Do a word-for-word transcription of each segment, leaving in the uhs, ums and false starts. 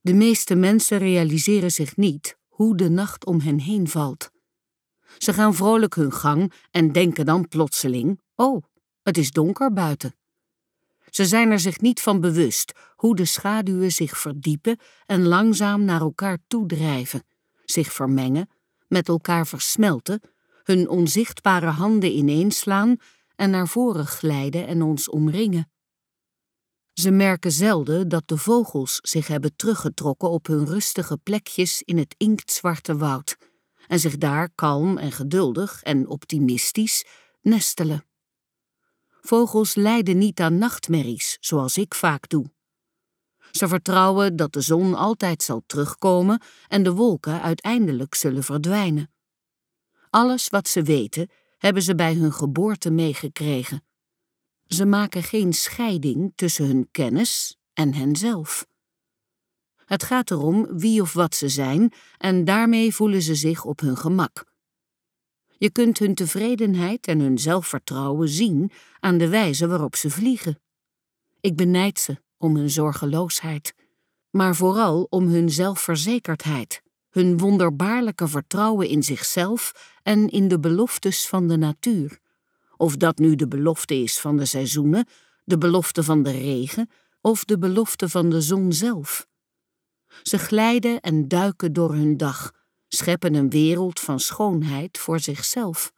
De meeste mensen realiseren zich niet hoe de nacht om hen heen valt. Ze gaan vrolijk hun gang en denken dan plotseling: oh, het is donker buiten. Ze zijn er zich niet van bewust hoe de schaduwen zich verdiepen en langzaam naar elkaar toedrijven, zich vermengen, met elkaar versmelten, hun onzichtbare handen ineenslaan en naar voren glijden en ons omringen. Ze merken zelden dat de vogels zich hebben teruggetrokken op hun rustige plekjes in het inktzwarte woud en zich daar kalm en geduldig en optimistisch nestelen. Vogels lijden niet aan nachtmerries, zoals ik vaak doe. Ze vertrouwen dat de zon altijd zal terugkomen en de wolken uiteindelijk zullen verdwijnen. Alles wat ze weten, hebben ze bij hun geboorte meegekregen. Ze maken geen scheiding tussen hun kennis en henzelf. Het gaat erom wie of wat ze zijn en daarmee voelen ze zich op hun gemak. Je kunt hun tevredenheid en hun zelfvertrouwen zien aan de wijze waarop ze vliegen. Ik benijd ze om hun zorgeloosheid, maar vooral om hun zelfverzekerdheid, hun wonderbaarlijke vertrouwen in zichzelf en in de beloftes van de natuur. Of dat nu de belofte is van de seizoenen, de belofte van de regen of de belofte van de zon zelf. Ze glijden en duiken door hun dag, scheppen een wereld van schoonheid voor zichzelf.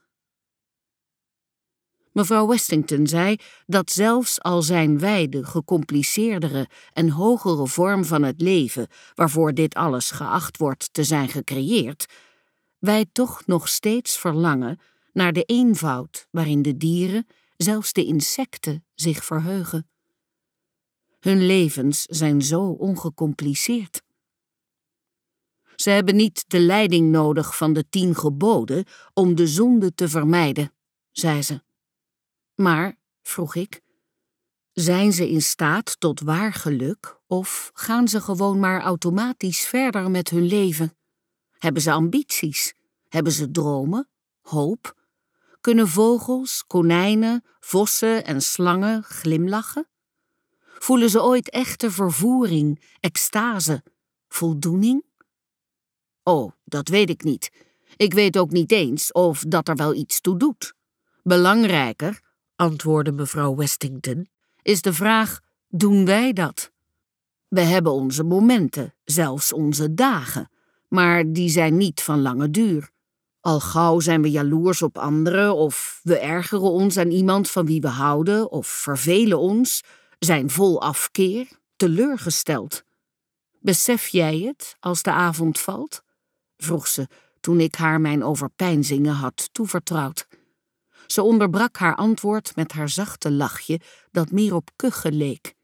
Mevrouw Westington zei dat zelfs al zijn wij de gecompliceerdere en hogere vorm van het leven waarvoor dit alles geacht wordt te zijn gecreëerd, wij toch nog steeds verlangen naar de eenvoud waarin de dieren, zelfs de insecten, zich verheugen. Hun levens zijn zo ongecompliceerd. Ze hebben niet de leiding nodig van de tien geboden om de zonde te vermijden, zei ze. Maar, vroeg ik, zijn ze in staat tot waar geluk of gaan ze gewoon maar automatisch verder met hun leven? Hebben ze ambities? Hebben ze dromen? Hoop? Kunnen vogels, konijnen, vossen en slangen glimlachen? Voelen ze ooit echte vervoering, extase, voldoening? Oh, dat weet ik niet. Ik weet ook niet eens of dat er wel iets toe doet. Belangrijker, antwoordde mevrouw Westington, is de vraag: doen wij dat? We hebben onze momenten, zelfs onze dagen, maar die zijn niet van lange duur. Al gauw zijn we jaloers op anderen of we ergeren ons aan iemand van wie we houden of vervelen ons, zijn vol afkeer, teleurgesteld. Besef jij het als de avond valt? Vroeg ze toen ik haar mijn overpeinzingen had toevertrouwd. Ze onderbrak haar antwoord met haar zachte lachje dat meer op kuchen leek.